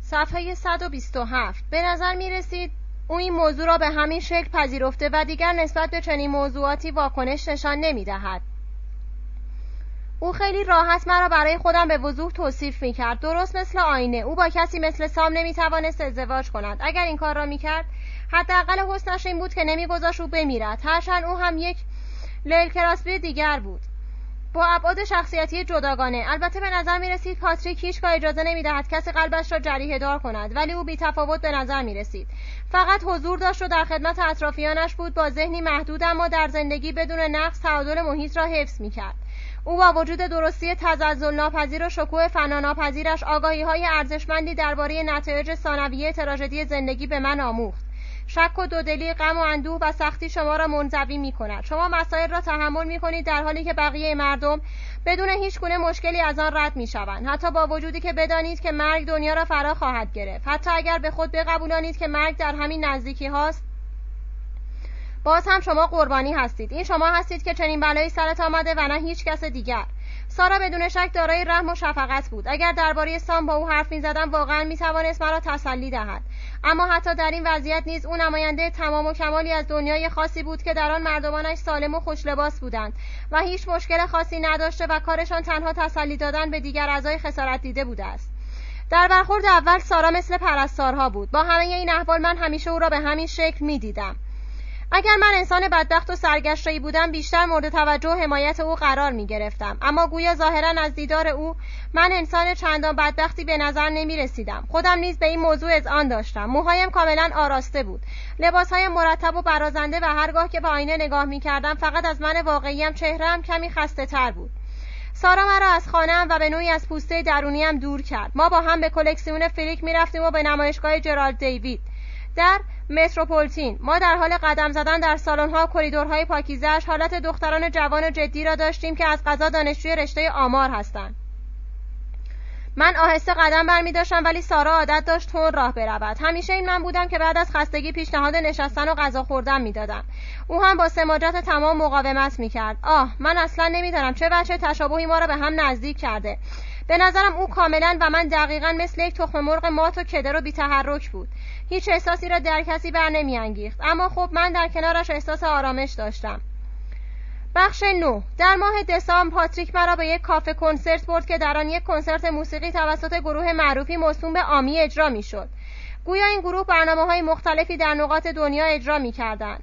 صفحه 127. به نظر می رسید او این موضوع را به همین شکل پذیرفته و دیگر نسبت به چنین موضوعاتی واکنش نشان نمی دهد. او خیلی راحت مرا برای خودم به وضوح توصیف می کرد، درست مثل آینه. او با کسی مثل سام نمی توانست ازدواج کند. اگر این کار را می کرد، حداقل حسنش این بود که نمی گذاشت او بمیرد، هرچند او هم یک لیل کراسبی دیگر بود، با ابعاد شخصیتی جداگانه. البته به نظر می رسید پاتریک هیچگاه اجازه نمی دهد کسی قلبش را جریحه دار کند، ولی او بی تفاوت به نظر می رسید. فقط حضور داشت و در خدمت اطرافیانش بود، با ذهنی محدود اما در زندگی بدون نقص تعادل محیط را حفظ می کرد. او با وجود درستی تزلزل ناپذیر و شکوه فناناپذیرش آگاهی‌های ارزشمندی درباره نتایج ثانویه تراژدی زندگی به من آموخت. شک و دودلی، غم و اندوه و سختی شما را منزوی می‌کند. شما مسائل را تحمل می‌کنید در حالی که بقیه مردم بدون هیچ گونه مشکلی از آن رد می‌شوند، حتی با وجودی که بدانید که مرگ دنیا را فرا خواهد گرفت. حتی اگر به خود بقبولانید که مرگ در همین نزدیکی هاست، باز هم شما قربانی هستید. این شما هستید که چنین بلایی سرت آمده و نه هیچ کس دیگر. سارا بدون شک دارای رحم و شفقت بود. اگر درباره سام با او حرف می‌زدم واقعا می‌توانست مرا تسلی دهد، اما حتی در این وضعیت نیز او نماینده تمام و کمالی از دنیای خاصی بود که در آن مردمانش سالم و خوش لباس بودند و هیچ مشکل خاصی نداشته و کارشان تنها تسلی دادن به دیگر اعضای خسارت دیده بوده است. در برخورد اول سارا مثل پرستارها بود. با همه این احوال من همیشه او را به همین شکل می‌دیدم. اگر من انسان بدبخت و سرگشته‌ای بودم، بیشتر مورد توجه و حمایت او قرار می گرفتم، اما گویا ظاهراً از دیدار او من انسان چندان بدبختی به نظر نمی رسیدم. خودم نیز به این موضوع اذعان داشتم. موهایم کاملا آراسته بود، لباسهایم مرتب و برازنده و هرگاه که به آینه نگاه می کردم فقط از من واقعیم چهره‌ام کمی خسته تر بود. سارا مرا از خانه‌ام و به نوعی از پوسته درونیم دور کرد. ما با هم به کلکسیون فریک می رفتیم و به نمایشگاه جرالد دیوید در متروپولیتن. ما در حال قدم زدن در سالن‌ها و کریدورهای پاکیزه‌اش حالت دختران جوان و جدی را داشتیم که از قضا دانشجوی رشته آمار هستند. من آهسته قدم برمی‌داشتم، ولی سارا عادت داشت تند راه برود. همیشه این من بودم که بعد از خستگی پیشنهاد نشستن و غذا خوردن می‌دادم. او هم با سماجت تمام مقاومت می‌کرد. من اصلاً نمی‌دانم چه وجه تشابهی ما را به هم نزدیک کرده. به نظرم او کاملاً و من دقیقاً مثل یک تخم مرغ مات و کدر و بی‌تحرک بود. هیچ احساسی را در کسی بر نمی‌انگیخت، اما خب من در کنارش احساس آرامش داشتم. بخش 9. در ماه دسامبر پاتریک مرا به یک کافه کنسرت برد که در آن یک کنسرت موسیقی توسط گروه معروفی موسوم به آمی اجرا می‌شد. گویا این گروه برنامه‌های مختلفی در نقاط دنیا اجرا می‌کردند.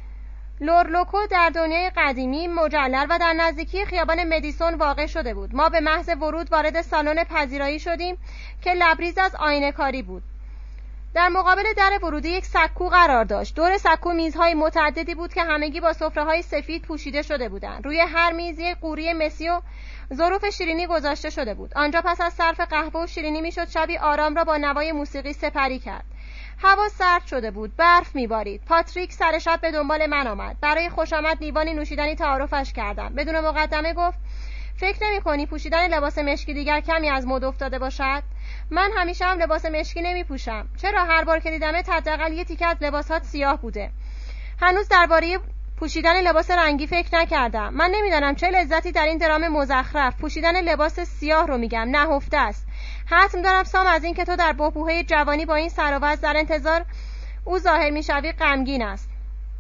لورلوکو در دنیای قدیمی مجلل و در نزدیکی خیابان مدیسون واقع شده بود. ما به محض ورود وارد سالن پذیرایی شدیم که لبریز از آینه‌کاری بود. در مقابل در ورودی یک سکو قرار داشت. دور سکو میزهای متعددی بود که همگی با سفره‌های سفید پوشیده شده بودند. روی هر میز یک قوری مسی و ظروف شیرینی گذاشته شده بود. آنجا پس از صرف قهوه و شیرینی میشد شبی آرام را با نوای موسیقی سپری کرد. هوا سرد شده بود، برف میبارید. پاتریک سر شب به دنبال من آمد. برای خوشامد لیوانی نوشیدنی تعارفش کردم. بدون مقدمه گفت: فکر نمی‌کنی پوشیدن لباس مشکی دیگر کمی از مد افتاده باشد؟ من همیشه هم لباس مشکی نمی‌پوشم. چرا هر بار که دیدمت حداقل یه تیکه از لباسات سیاه بوده. هنوز درباره پوشیدن لباس رنگی فکر نکردم. من نمیدانم چه لذتی در این درام مزخرف پوشیدن لباس سیاه رو میگم نهفته است. حتم دارم سام از این که تو در بحبوحه جوانی با این سر و وضع در انتظار او ظاهر میشوی غمگین است.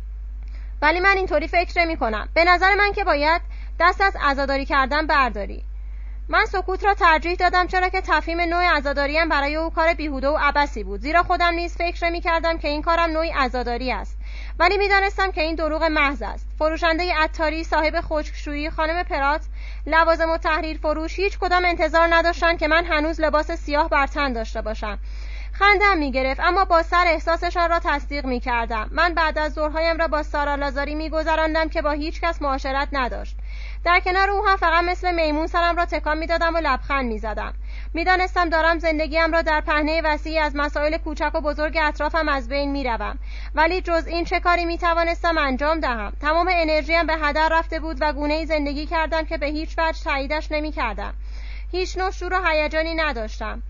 ولی من اینطوری فکر نمی‌کنم. به نظر من که باید دست از عزاداری کردن برداری. من سکوت را ترجیح دادم، چرا که تفهیم نوع عزاداریم برای او کار بیهوده و عبثی بود، زیرا خودم نیز فکر می‌کردم که این کارم نوعی عزاداری است، ولی می‌دانستم که این دروغ محض است. فروشنده عطاری، صاحب خشکشویی، خانم پرات، لوازم و تحریر فروش هیچ کدام انتظار نداشتند که من هنوز لباس سیاه بر تن داشته باشم. خندم می‌گرفت، اما با سر احساسشان را تصدیق می‌کردم. من بعد از ظهرهایم را با سارا لازاری می‌گذراندم که با هیچ کس معاشرت نداشت. در کنار او هم فقط مثل میمون سرم را تکان می‌دادم و لبخند می‌زدم. می‌دانستم دارم زندگیم را در پهنه وسیعی از مسائل کوچک و بزرگ اطرافم از بین می‌روم، ولی جز این چه کاری می‌توانستم انجام دهم؟ تمام انرژیم به هدر رفته بود و گونه‌ای زندگی کردم که به هیچ وجه تاییدش نمی‌کردم. هیچ نوع شور و هیجانی نداشتم.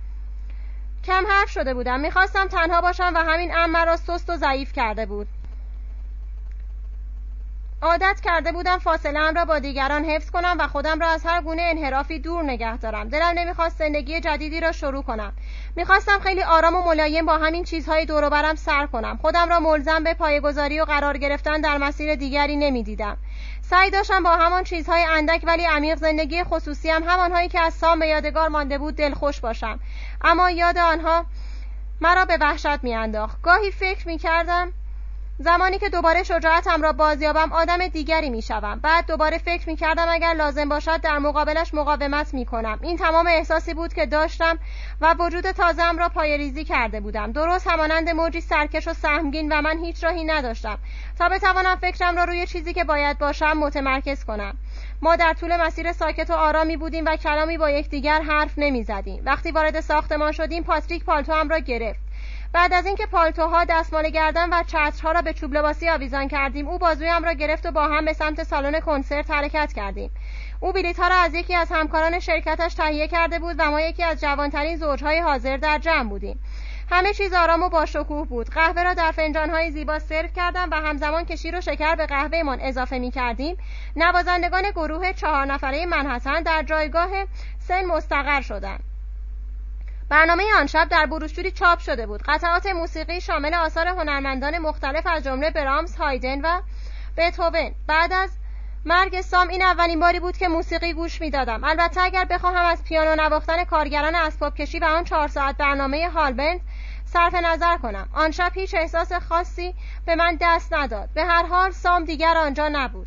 کم حرف شده بودم. می‌خواستم تنها باشم و همین امر مرا سست و ضعیف کرده بود. عادت کرده بودم فاصله‌ام را با دیگران حفظ کنم و خودم را از هر گونه انحرافی دور نگه دارم. دلم نمیخواست زندگی جدیدی را شروع کنم. میخواستم خیلی آرام و ملایم با همین چیزهای دور و برم سر کنم. خودم را ملزم به پایه‌گذاری و قرار گرفتن در مسیر دیگری نمیدیدم. سعی داشتم با همان چیزهای اندک ولی عمیق زندگی خصوصیم، همانهایی که از سام به یادگار مانده بود، دلخوش باشم. اما یاد آنها مرا به وحشت میانداخت. گاهی فکر میکردم زمانی که دوباره شجاعتم را بازیابم آدم دیگری میشوم. بعد دوباره فکر میکردم اگر لازم باشد در مقابلش مقاومت میکنم. این تمام احساسی بود که داشتم و وجود تازه‌ام را پایه‌ریزی کرده بودم، درست همانند موجی سرکش و سهمگین، و من هیچ راهی نداشتم تا بتوانم فکرم را روی چیزی که باید باشم متمرکز کنم. ما در طول مسیر ساکت و آرامی بودیم و کلامی با یکدیگر حرف نمیزدیم. وقتی وارد ساختمان شدیم پاتریک پالتوام را گرفت. بعد از اینکه پالتوها، دستمال گردن و چترها را به چوب لباسی آویزان کردیم، او بازویم را گرفت و با هم به سمت سالن کنسرت حرکت کردیم. او بلیط‌ها را از یکی از همکاران شرکتش تهیه کرده بود و ما یکی از جوانترین زوجهای حاضر در جمع بودیم. همه چیز آرام و با شکوه بود. قهوه را در فنجان‌های زیبا سرو کردم و همزمان که شیر و شکر به قهوه‌مان اضافه می‌کردیم، نوازندگان گروه 4 نفره منحسن در جایگاه سن مستقر شدند. برنامه آن شب در بروشوری چاپ شده بود. قطعات موسیقی شامل آثار هنرمندان مختلف از جمله برامس، هایدن و بتهوون. بعد از مرگ سام این اولین باری بود که موسیقی گوش می‌دادم. البته اگر بخواهم از پیانو نواختن کارگران اسباب کشی و آن 4 ساعت برنامه هالبند صرف نظر کنم، آن شب هیچ احساس خاصی به من دست نداد. به هر حال سام دیگر آنجا نبود.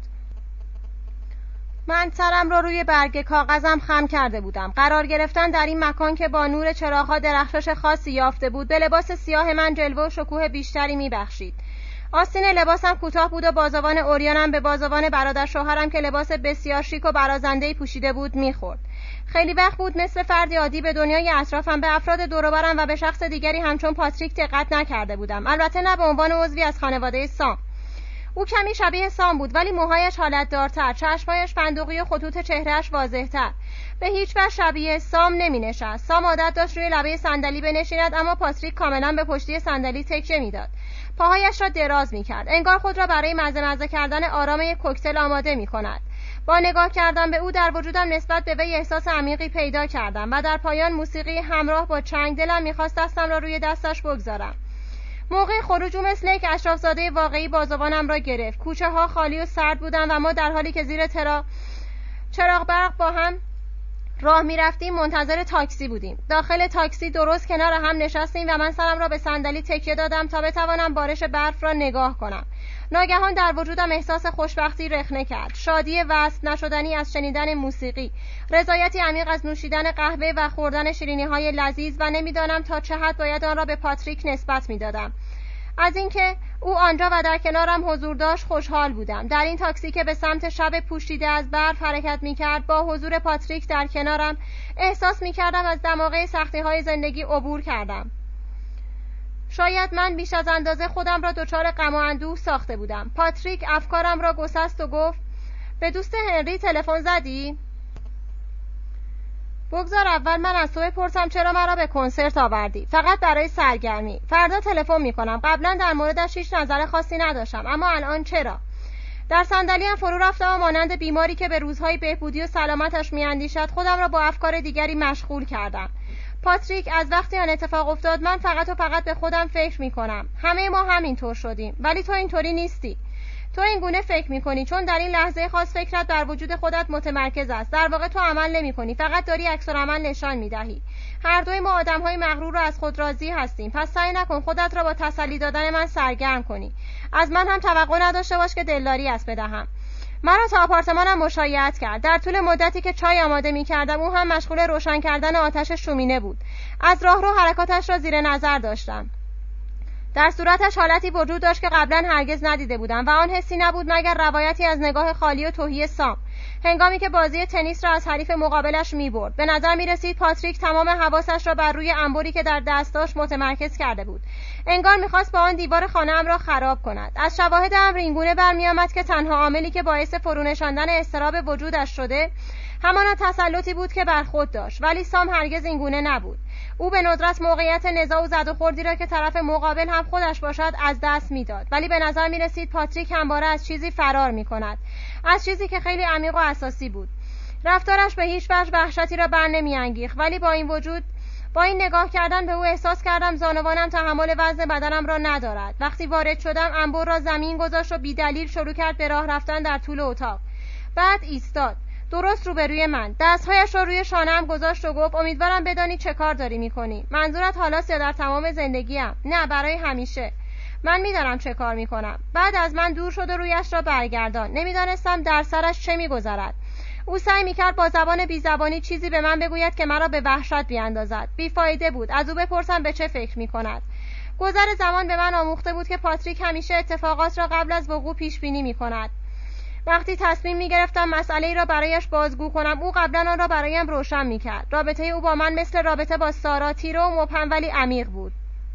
من سرم را روی برگ کاغذم خم کرده بودم. قرار گرفتن در این مکان که با نور چراغ‌ها درخشش خاصی یافته بود به لباس سیاه من جلوه و شکوه بیشتری می‌بخشید. آستین لباسم کوتاه بود و بازوان عریانم به بازوان برادر شوهرم که لباس بسیار شیک و برازنده‌ای پوشیده بود می‌خورد. خیلی وقت بود مثل فردی عادی به دنیای اطرافم، به افراد دور و برم و به شخص دیگری همچون پاتریک دقت نکرده بودم. البته نه به عنوان عضوی از خانواده سام. او کمی شبیه سام بود ولی موهایش حالت دارتر، چشمایش فندقی و خطوط چهرهش واضح‌تر. به هیچ وجه شبیه سام نمی‌نشست. سام عادت داشت روی لبه صندلی بنشیند، اما پاتریک کاملا به پشتی صندلی تکیه می‌داد. پاهایش را دراز می‌کرد، انگار خود را برای مزه کردن آرام یک کوکتل آماده می‌کند. با نگاه کردن به او در وجودم نسبت به وی احساس عمیقی پیدا کردم و در پایان موسیقی همراه با چنگ دلم می‌خواست دستم را روی دستش بگذارم. موقع خروج او مثل یک اشرافزاده واقعی بازوانم را گرفت. کوچه ها خالی و سرد بودند و ما در حالی که زیر چراغ برق با هم راه می رفتیم منتظر تاکسی بودیم. داخل تاکسی درست کنار هم نشستیم و من سرم را به صندلی تکیه دادم تا بتوانم بارش برف را نگاه کنم. ناگهان در وجودم احساس خوشبختی رخنه کرد، شادی وصف نشدنی از شنیدن موسیقی، رضایتی عمیق از نوشیدن قهوه و خوردن شیرینی‌های لذیذ و نمیدانم تا چه حد باید آن را به پاتریک نسبت میدادم. از اینکه او آنجا و در کنارم حضور داشت خوشحال بودم. در این تاکسی که به سمت شب پوشیده از برف حرکت می‌کرد، با حضور پاتریک در کنارم احساس می‌کردم از دماغه سختی‌های زندگی عبور کردم. شاید من بیش از اندازه خودم را دچار غم و اندوه ساخته بودم. پاتریک افکارم را گسست و گفت: به دوست هنری تلفن زدی؟ بگذار اول من از تو بپرسم چرا مرا به کنسرت آوردی؟ فقط برای سرگرمی. فردا تلفن میکنم. قبلا در موردش هیچ نظر خاصی نداشتم، اما الان چرا؟ در صندلی‌ام فرو رفتم و مانند بیماری که به روزهای بهبودی و سلامتش میاندیشد خودم را با افکار دیگری مشغول کردم. پاتریک، از وقتی آن اتفاق افتاد من فقط و فقط به خودم فکر میکنم. همه ما همینطور شدیم، ولی تو اینطوری نیستی. تو این گونه فکر میکنی چون در این لحظه خاص فکرت در وجود خودت متمرکز است. در واقع تو عمل نمیکنی، فقط داری عکس‌العمل نشان میدهی. هر دوی ما آدم‌های مغرور و از خود راضی هستیم، پس سعی نکن خودت را با تسلی دادن من سرگرم کنی. از من هم توقع نداشته باش که دلداری است بدهم. مرا تا آپارتمانم مشایعت کرد. در طول مدتی که چای آماده می‌کردم او هم مشغول روشن کردن آتش شومینه بود. از راهرو حرکاتش را زیر نظر داشتم. در صورتش حالتی وجود داشت که قبلا هرگز ندیده بودم و آن حسی نبود مگر روایتی از نگاه خالی و تهی سام هنگامی که بازی تنیس را از حریف مقابلش می‌برد. به نظر می‌رسید پاتریک تمام حواسش را بر روی انبوری که در دست داشت متمرکز کرده بود. انگار می‌خواست با آن دیوار خانه‌ام را خراب کند. از شواهد امر اینگونه برمی‌آمد که تنها عاملی که باعث فرونشاندن اضطراب وجودش شده همانا تسلطی بود که بر خود داشت، ولی سام هرگز این گونه نبود. او به ندرت موقعیت نزاع و زد و خوردی را که طرف مقابل هم خودش باشد از دست میداد، ولی به نظر می رسید پاتریک همواره از چیزی فرار می کند، از چیزی که خیلی عمیق و اساسی بود. رفتارش به هیچ وجه وحشتی را بر نمی انگیخت، ولی با این نگاه کردن به او احساس کردم زانوانم تحمل وزن بدنم را ندارد. وقتی وارد شدم انبر را زمین گذاشت و بی دلیل شروع کرد به راه رفتن در طول اتاق. بعد ایستاد درست روبروی من، دستهایش را روی شانه‌ام گذاشت و گفت امیدوارم بدانی چه کار داری میکنی. منظورت حالاست یا در تمام زندگیم؟ نه، برای همیشه. من میدانم چه کار میکنم. بعد از من دور شد و رویش را برگردان. نمیدانستم در سرش چه میگذرد. او سعی میکرد با زبان بیزبانی چیزی به من بگوید که مرا به وحشت بیاندازد. بیفایده بود. از او بپرسم به چه فکر میکند. گذر زمان به من آموخته بود که پاتریک همیشه اتفاقات را قبل از وقوع پیش بینی میکند. وقتی تصمیم میگرفتم مسئله‌ای را برایش بازگو کنم، او قبلا آن را برایم روشن میکرد. رابطه او با من مثل رابطه با سارا تیره و مبهم ولی عمیق بود.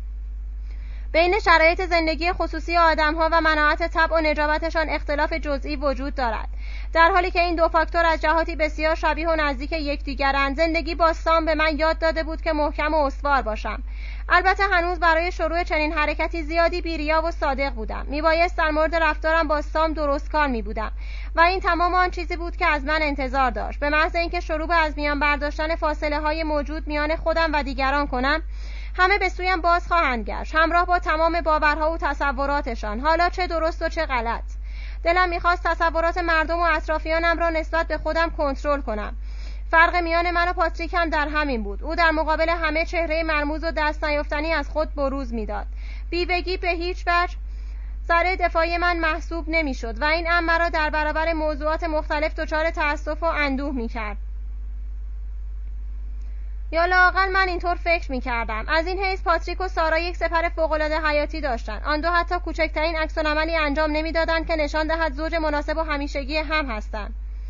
بین شرایط زندگی خصوصی آدم‌ها و مناعت طبع و نجابتشان اختلاف جزئی وجود دارد. در حالی که این دو فاکتور از جهاتی بسیار شبیه و نزدیک یکدیگرند، زندگی با سام به من یاد داده بود که محکم و استوار باشم. البته هنوز برای شروع چنین حرکتی زیادی بی‌ریا و صادق بودم. میبایست در مورد رفتارم با سام درست کار میبودم و این تمام آن چیزی بود که از من انتظار داشت. به محض اینکه شروع به از میان برداشتن فاصله‌های موجود میان خودم و دیگران کنم، همه به سویم باز خواهند گشت، همراه با تمام باورها و تصوراتشان، حالا چه درست و چه غلط. دلم میخواست تصورات مردم و اطرافیانم را نسبت به خودم کنترل کنم. فرق میان من و پاتریک هم در همین بود. او در مقابل همه چهره مرموز و دست نیافتنی از خود بروز میداد. بیوگی به هیچ وجه ذره دفاعی من محسوب نمیشد و این امر مرا در برابر موضوعات مختلف دچار تأسف و اندوه میکرد. یا لااقل من اینطور فکر می‌کردم. از این حیث پاتریک و سارا یک سپر فوق‌العاده حیاتی داشتند. آن دو حتی کوچکترین عکس‌العملی انجام نمی‌دادند که نشان دهد زوج مناسب و همیشگی هم هستند.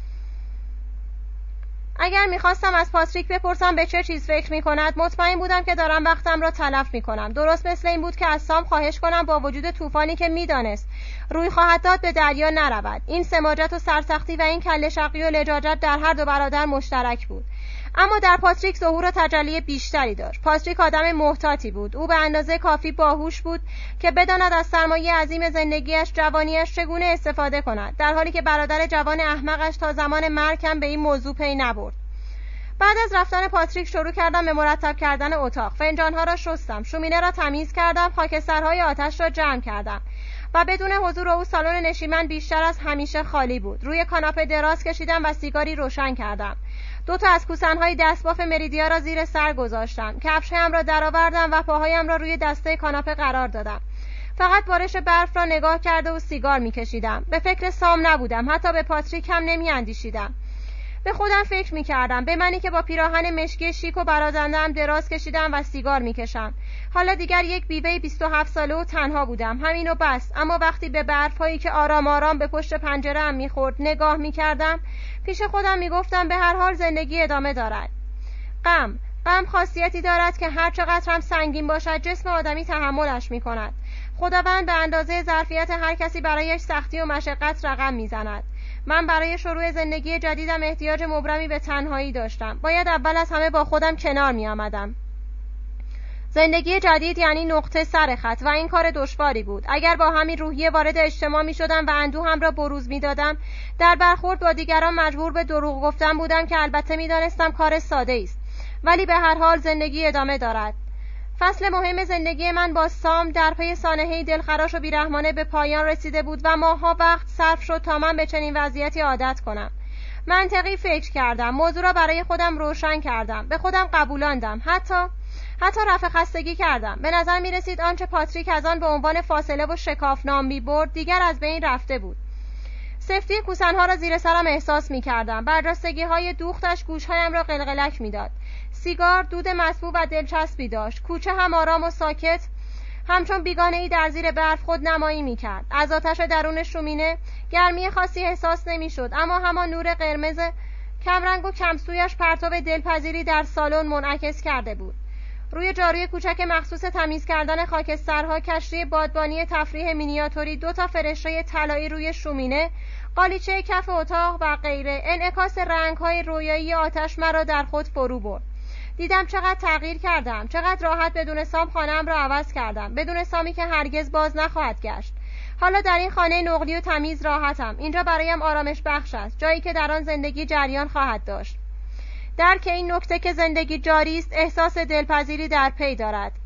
اگر می‌خواستم از پاتریک بپرسم به چه چیز فکر می‌کند، مطمئن بودم که دارم وقتم را تلف می‌کنم. درست مثل این بود که از سام خواهش کنم با وجود طوفانی که می‌دانست روی خواهد داد به دریا نرود. این سماجت و سرسختی و این کله شقی و لجاجت در هر دو برادر مشترک بود. اما در پاتریک ظهور و تجلی بیشتری داشت. پاتریک آدم محتاطی بود. او به اندازه کافی باهوش بود که بداند از سرمایه عظیم زندگیش، جوانیش، چگونه استفاده کند، در حالی که برادر جوان احمقش تا زمان مرگ هم به این موضوع پی نبرد. بعد از رفتن پاتریک شروع کردم به مرتب کردن اتاق. فنجان‌ها را شستم، شومینه را تمیز کردم، خاکسترهای آتش را جمع کردم و بدون حضور او سالن نشیمن بیشتر از همیشه خالی بود. روی کاناپه دراز کشیدم و سیگاری روشن کردم. 2 از کوسن‌های دستباف مریدیا را زیر سر گذاشتم. کفش‌هایم را درآوردم و پاهایم را روی دسته کاناپه قرار دادم. فقط بارش برف را نگاه کرده و سیگار می‌کشیدم. به فکر سام نبودم، حتی به پاتریک هم نمی‌اندیشیدم. به خودم فکر می‌کردم، به منی که با پیراهن مشکی شیک و برازنده‌ام دراز کشیدم و سیگار می‌کشم. حالا دیگر یک بیوه 27 ساله و تنها بودم، همین و بس. اما وقتی به برف‌هایی که آرام آرام به پشت پنجره‌ام می‌خورد نگاه می‌کردم، پیش خودم میگفتم به هر حال زندگی ادامه دارد. غم خاصیتی دارد که هر چقدر هم سنگین باشد جسم آدمی تحملش میکند. خداوند به اندازه ظرفیت هر کسی برایش سختی و مشقت رقم میزند. من برای شروع زندگی جدیدم احتیاج مبرمی به تنهایی داشتم. باید اول از همه با خودم کنار میآمدم. زندگی جدید یعنی نقطه سر خط و این کار دشواری بود. اگر با همین روحیه وارد اجتماع می شدم و اندوهم را بروز می دادم، در برخورد با دیگران مجبور به دروغ گفتن بودم که البته می دانستم کار ساده است، ولی به هر حال زندگی ادامه دارد. فصل مهم زندگی من با سام در پی سانحه‌ای دلخراش و بیرحمانه به پایان رسیده بود و ماه‌ها وقت صرف شد تا من به چنین وضعیتی عادت کنم. منطقی فکر کردم، موضوع را برای خودم روشن کردم، به خودم قبولاندم، حتی رفع خستگی کردم. به نظر می رسید آنچه پاتریک از آن به عنوان فاصله و شکاف نام می برد دیگر از بین رفته بود. سفتی کوسنها را زیر سرم احساس می کردم. برجستگی های دوختش گوشهایم را قلقلک می داد. سیگار دود مطبوع و دلچسبی داشت. کوچه هم آرام و ساکت، همچون بیگانه ای در زیر برف خود نمایی می کرد. از آتش درون شومینه گرمی خاصی احساس نمی شد، اما همان نور قرمز کمرنگ و کمسویش پرتو دلپذیری در سالن منعکس کرده بود. روی جاروی کوچک مخصوص تمیز کردن خاکسترها، کشتی بادبانی تفریح مینیاتوری، 2 تا فرشته طلایی روی شومینه، قالیچه کف اتاق و غیره. انعکاس رنگ‌های رویایی آتش مرا در خود فرو برد. دیدم چقدر تغییر کردم، چقدر راحت بدون سام خانه‌ام را عوض کردم، بدون سامی که هرگز باز نخواهد گشت. حالا در این خانه نقلی و تمیز راحتم. اینجا برایم آرامش بخش است، جایی که در آن زندگی جریان خواهد داشت. درک این نکته که زندگی جاری است، احساس دلپذیری در پی دارد.